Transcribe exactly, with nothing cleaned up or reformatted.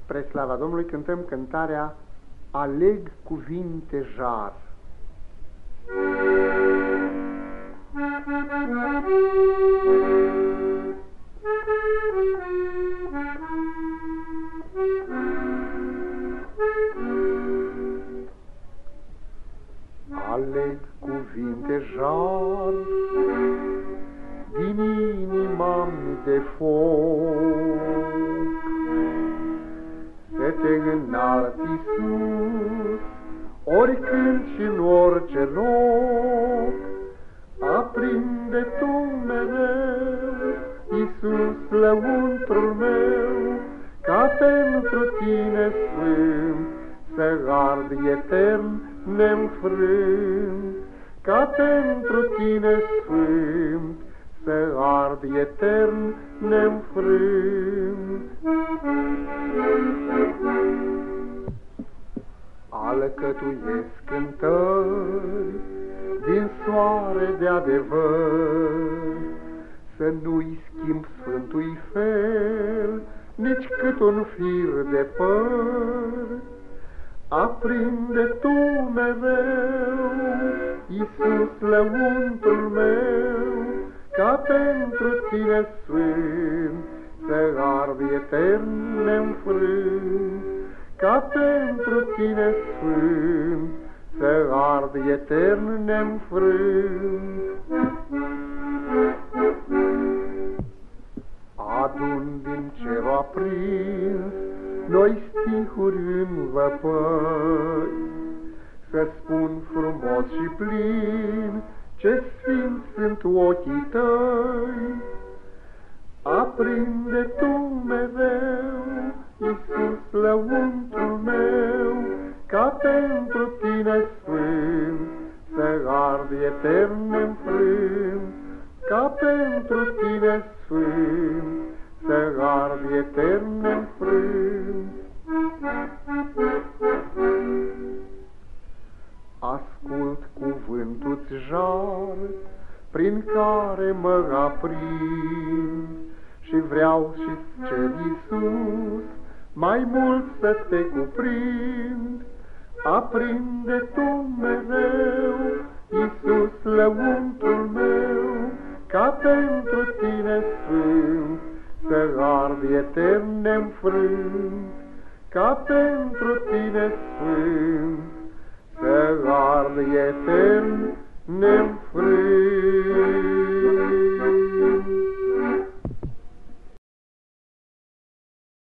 Spre slava Domnului cântăm cântarea Aleg cuvinte jar. Aleg cuvinte jar din inima-mi de foc, să te înalți, Iisus, oricând și în orice loc. Aprinde Tu mereu, Iisus, lăuntrul meu, ca pentru Tine sfânt să ard etern neînfrânt, ca pentru Tine sfânt să ard etern neînfrânt. Alcătuiesc cântări din soare de adevăr, să nu-i schimb sfântui fel, nici cât un fir de păr. Aprinde Tu mereu, Iisus, lăuntrul meu, ca pentru Tine sfânt să ard etern neînfrânt, ca pentru Tine sfânt să ard etern neînfrânt. Adun din cerul aprins noi stihuri în văpăi, să spun frumos și plin ce sfinți sunt ochii Tăi. Aprinde Tu mereu, Iisus, lăuntrul meu, ca pentru Tine sfânt să ard etern neînfrânt, ca pentru Tine sfânt să ard etern neînfrânt. Ascult cuvântul-ți jar, prin care mă aprind, și vreau și-ți cer, Iisus, mai mult să Te cuprind. Aprinde Tu mereu, Iisus, lăuntrul meu, ca pentru Tine sfânt să ard etern neînfrânt, ca pentru Tine sfânt să ard etern neînfrânt.